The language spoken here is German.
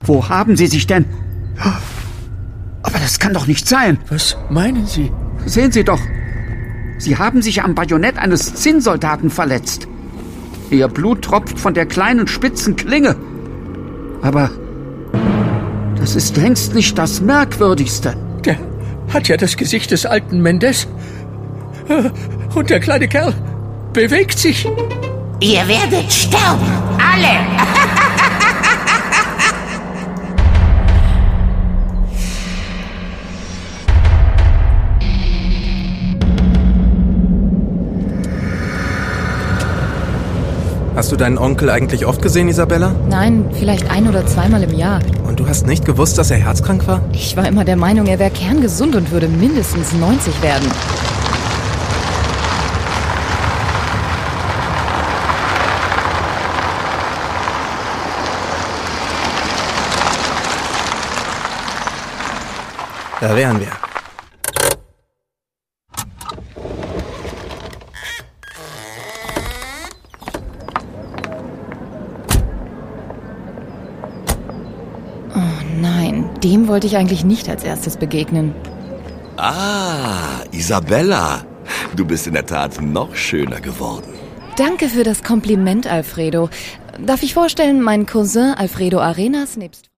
Wo haben Sie sich denn... Aber das kann doch nicht sein. Was meinen Sie? Sehen Sie doch. Sie haben sich am Bajonett eines Zinnsoldaten verletzt. Ihr Blut tropft von der kleinen spitzen Klinge. Aber das ist längst nicht das Merkwürdigste. Der hat ja das Gesicht des alten Mendes. Und der kleine Kerl bewegt sich. Ihr werdet sterben, alle! Hast du deinen Onkel eigentlich oft gesehen, Isabella? Nein, vielleicht 1- oder zweimal im Jahr. Und du hast nicht gewusst, dass er herzkrank war? Ich war immer der Meinung, er wäre kerngesund und würde mindestens 90 werden. Da wären wir. Nein, dem wollte ich eigentlich nicht als erstes begegnen. Ah, Isabella. Du bist in der Tat noch schöner geworden. Danke für das Kompliment, Alfredo. Darf ich vorstellen, mein Cousin Alfredo Arenas nebst...